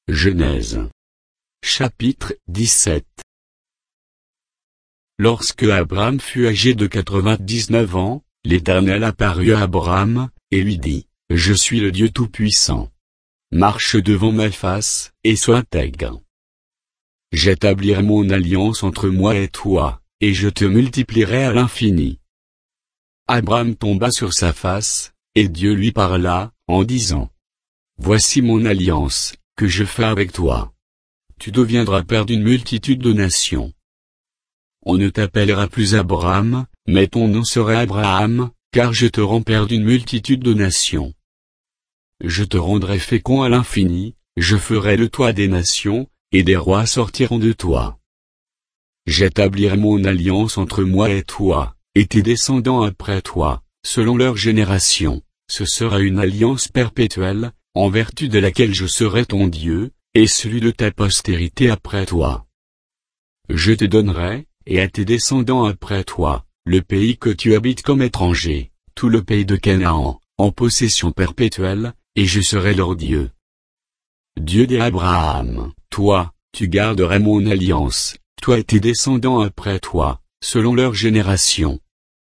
Genèse. Chapitre 17. Lorsque Abraham fut âgé de 99 ans, l'Éternel apparut à Abraham, et lui dit, « Je suis le Dieu Tout-Puissant. Marche devant ma face, et sois intègre. J'établirai mon alliance entre moi et toi, et je te multiplierai à l'infini. » Abraham tomba sur sa face, et Dieu lui parla, en disant, « Voici mon alliance, que je fais avec toi. Tu deviendras père d'une multitude de nations. On ne t'appellera plus Abraham, mais ton nom sera Abraham, car je te rends père d'une multitude de nations. Je te rendrai fécond à l'infini, je ferai de toi des nations, et des rois sortiront de toi. J'établirai mon alliance entre moi et toi, et tes descendants après toi, selon leur génération. Ce sera une alliance perpétuelle, en vertu de laquelle je serai ton Dieu, et celui de ta postérité après toi. Je te donnerai, et à tes descendants après toi, le pays que tu habites comme étranger, tout le pays de Canaan, en possession perpétuelle, et je serai leur Dieu. Dieu d'Abraham, toi, tu garderas mon alliance, toi et tes descendants après toi, selon leur génération.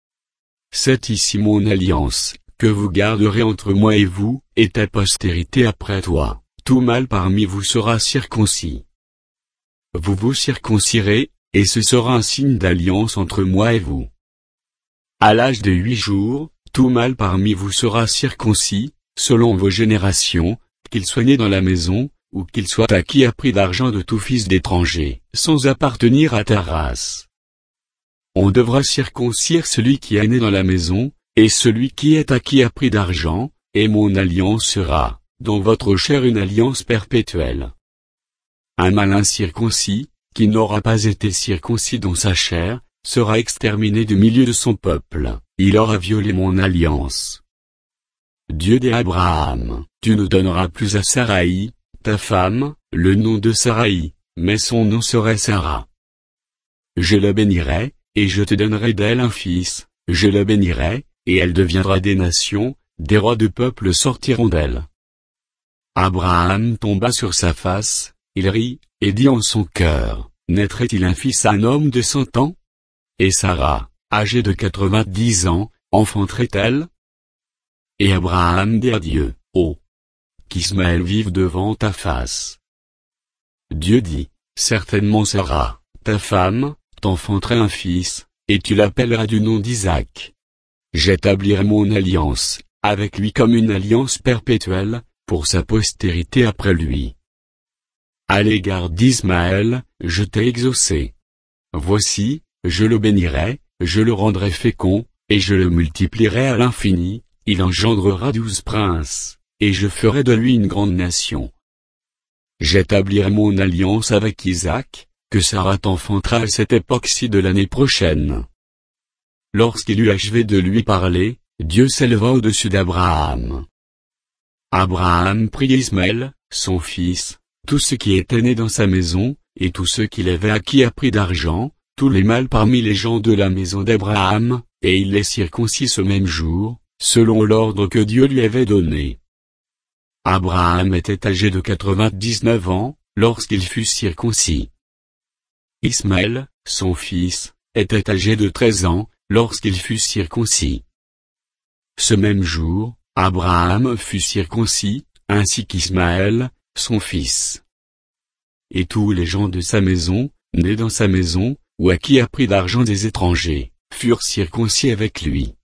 C'est ici mon alliance, que vous garderez entre moi et vous, et ta postérité après toi. Tout mâle parmi vous sera circoncis. Vous vous circoncirez, et ce sera un signe d'alliance entre moi et vous. À l'âge de 8 jours, tout mâle parmi vous sera circoncis, selon vos générations, qu'il soit né dans la maison, ou qu'il soit acquis à prix d'argent de tout fils d'étranger, sans appartenir à ta race. On devra circoncire celui qui est né dans la maison, et celui qui est acquis à prix d'argent, et mon alliance sera, dans votre chair une alliance perpétuelle. Un mâle incirconcis, qui n'aura pas été circoncis dans sa chair, sera exterminé du milieu de son peuple, il aura violé mon alliance. Dieu d'Abraham, tu ne donneras plus à Saraï, ta femme, le nom de Saraï, mais son nom serait Sarah. Je la bénirai, et je te donnerai d'elle un fils, je la bénirai, et elle deviendra des nations, des rois de peuples sortiront d'elle. Abraham tomba sur sa face, il rit, et dit en son cœur, naîtrait-il un fils à un homme de 100 ans? Et Sarah, âgée de 90 ans, enfanterait-elle? Et Abraham dit à Dieu, oh! Qu'Ismaël vive devant ta face. Dieu dit, certainement Sarah, ta femme, t'enfanterait un fils, et tu l'appelleras du nom d'Isaac. J'établirai mon alliance, avec lui comme une alliance perpétuelle, pour sa postérité après lui. À l'égard d'Ismaël, je t'ai exaucé. Voici, je le bénirai, je le rendrai fécond, et je le multiplierai à l'infini, il engendrera 12 princes, et je ferai de lui une grande nation. J'établirai mon alliance avec Isaac, que Sarah t'enfantera à cette époque-ci de l'année prochaine. Lorsqu'il eut achevé de lui parler, Dieu s'éleva au-dessus d'Abraham. Abraham prit Ismaël, son fils, tout ce qui était né dans sa maison, et tout ce qu'il avait acquis à prix d'argent, tous les mâles parmi les gens de la maison d'Abraham, et il les circoncit ce même jour, selon l'ordre que Dieu lui avait donné. Abraham était âgé de 99 ans, lorsqu'il fut circoncis. Ismaël, son fils, était âgé de 13 ans, lorsqu'il fut circoncis. Ce même jour, Abraham fut circoncis, ainsi qu'Ismaël, son fils. Et tous les gens de sa maison, nés dans sa maison, ou acquis à prix d'argent des étrangers, furent circoncis avec lui.